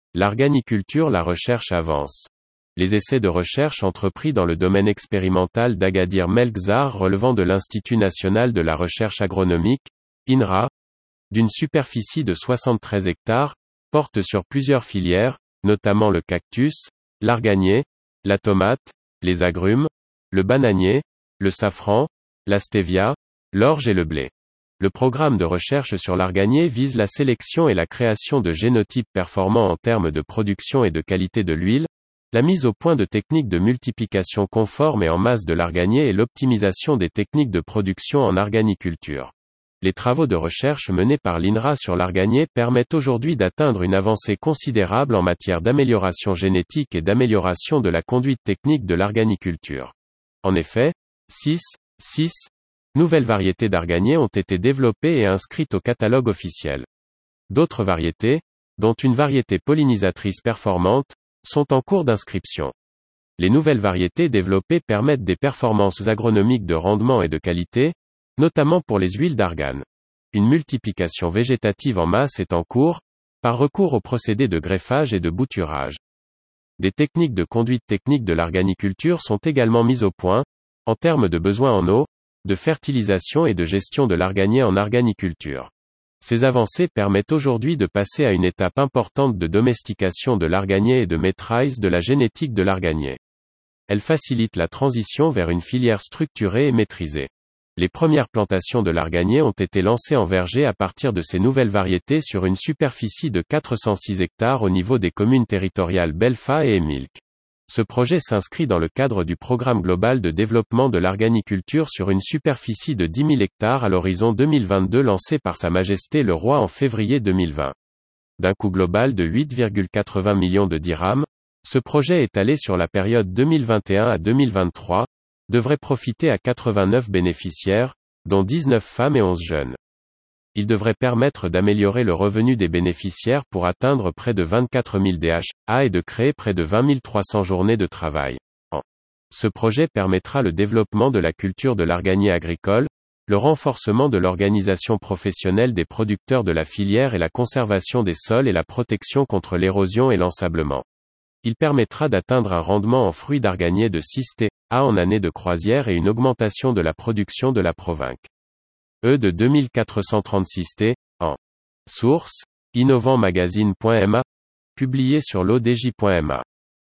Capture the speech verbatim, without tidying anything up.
L'arganiculture, la recherche avance. Les essais de recherche entrepris dans le domaine expérimental d'Agadir Melgzar relevant de l'Institut national de la recherche agronomique, I N R A, d'une superficie de soixante-treize hectares, portent sur plusieurs filières, notamment le cactus, l'arganier, la tomate, les agrumes, le bananier, le safran, la stevia, l'orge et le blé. Le programme de recherche sur l'arganier vise la sélection et la création de génotypes performants en termes de production et de qualité de l'huile, la mise au point de techniques de multiplication conformes et en masse de l'arganier et l'optimisation des techniques de production en arganiculture. Les travaux de recherche menés par l'I N R A sur l'arganier permettent aujourd'hui d'atteindre une avancée considérable en matière d'amélioration génétique et d'amélioration de la conduite technique de l'arganiculture. En effet, six, six nouvelles variétés d'arganier ont été développées et inscrites au catalogue officiel. D'autres variétés, dont une variété pollinisatrice performante, sont en cours d'inscription. Les nouvelles variétés développées permettent des performances agronomiques de rendement et de qualité, notamment pour les huiles d'argane. Une multiplication végétative en masse est en cours, par recours aux procédés de greffage et de bouturage. Des techniques de conduite technique de l'arganiculture sont également mises au point, en termes de besoins en eau, de fertilisation et de gestion de l'arganier en arganiculture. Ces avancées permettent aujourd'hui de passer à une étape importante de domestication de l'arganier et de maîtrise de la génétique de l'arganier. Elles facilitent la transition vers une filière structurée et maîtrisée. Les premières plantations de l'arganier ont été lancées en verger à partir de ces nouvelles variétés sur une superficie de quatre cent six hectares au niveau des communes territoriales Belfa et Emilk. Ce projet s'inscrit dans le cadre du programme global de développement de l'arganiculture sur une superficie de dix mille hectares à l'horizon deux mille vingt-deux lancé par Sa Majesté le Roi en février deux mille vingt. D'un coût global de huit virgule quatre-vingts millions de dirhams, ce projet étalé sur la période deux mille vingt et un à deux mille vingt-trois, devrait profiter à quatre-vingt-neuf bénéficiaires, dont dix-neuf femmes et onze jeunes. Il devrait permettre d'améliorer le revenu des bénéficiaires pour atteindre près de vingt-quatre mille D H A et de créer près de vingt mille trois cents journées de travail. En. Ce projet permettra le développement de la culture de l'arganier agricole, le renforcement de l'organisation professionnelle des producteurs de la filière et la conservation des sols et la protection contre l'érosion et l'ensablement. Il permettra d'atteindre un rendement en fruits d'arganier de six T A en année de croisière et une augmentation de la production de la province. E de deux mille quatre cent trente-six T, an. Source, innovant magazine point m a, publié sur l'O D J point m a.